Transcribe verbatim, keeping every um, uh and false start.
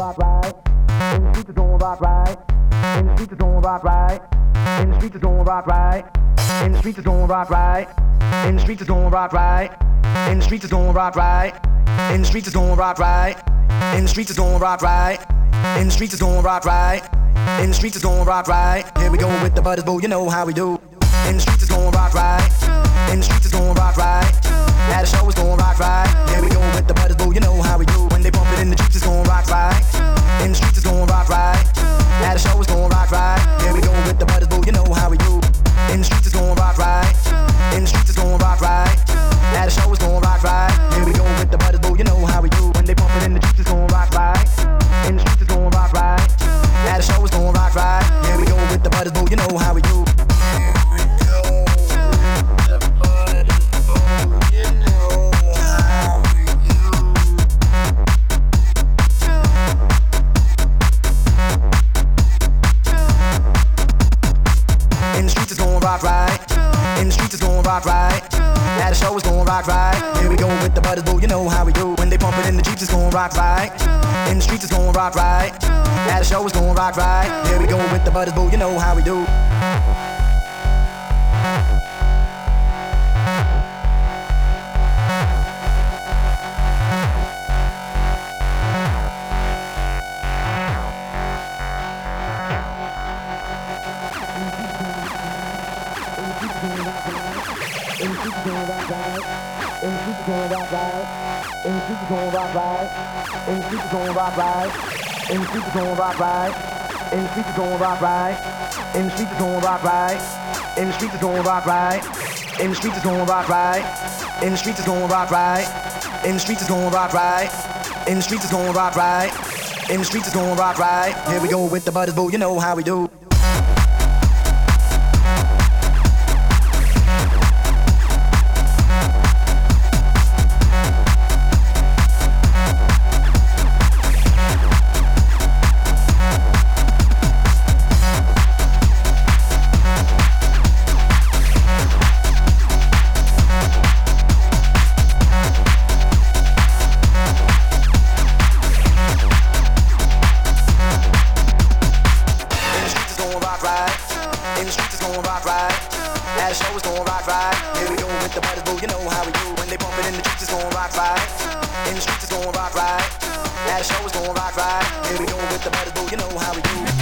rock right. In the streets it's gonna rock right. In the streets it's gonna rock right. In the streets it's gonna rock right. In the streets it's gonna rock right. In the streets it's gonna rock right. In the streets it's gonna rock right. In the streets it's gonna rock right. In the streets it's gonna rock right. In the streets it's gonna rock right. In the streets it's gonna rock right. Here we go with the butters, boo, you know how we do. In the streets it's gonna rock right. In the streets it's gonna rock right. At a show it's gonna rock right. Here we go with the butters, boo, you know how we do. When they bump it in the Jeeps it's gonna rock right. In the streets it's gonna rock right. At a show it's gonna rock right. Here we go with the butters, boo, you know how we do. In the streets it's gonna rock right. In the streets it's gonna rock right. At a show it's gonna rock right. Here we go with the butters, boo, you know how we do. When they bump it in the Jeeps it's gonna rock right. In the streets it's gonna rock right. At a show it's gonna rock right. Here we go with the butters, boo, you know how we do. Rock right. In the streets it's gonna rock right. At a show it's gonna rock right. Here we go with the butters, boo, you know how we do. When they pump it in the Jeeps it's gonna rock right. In the streets it's gonna rock right. At a show it's gonna rock right. Here we go with the butters, boo, you know how we do. In the streets it's gonna rock right. In the streets it's gonna rock right. In the streets it's gonna rock right. In the streets it's gonna rock right. In the streets it's gonna rock right. In the streets it's gonna rock right. In the streets it's gonna rock right. In the streets it's gonna rock right. In the streets it's gonna rock right. In the streets it's gonna rock right. In the streets it's gonna rock right. In the streets it's gonna rock right. In the streets it's gonna rock right. Here we go with the butters, boo, you know how we do. In the streets it's gonna rock right. At a show it's gonna rock right. Here we go with the butters, boo, you know how we do. When they bump it in the Jeeps it's gonna rock right. In the streets it's gonna rock right. At a show it's gonna rock right. Here we go with the butters, boo, you know how we do.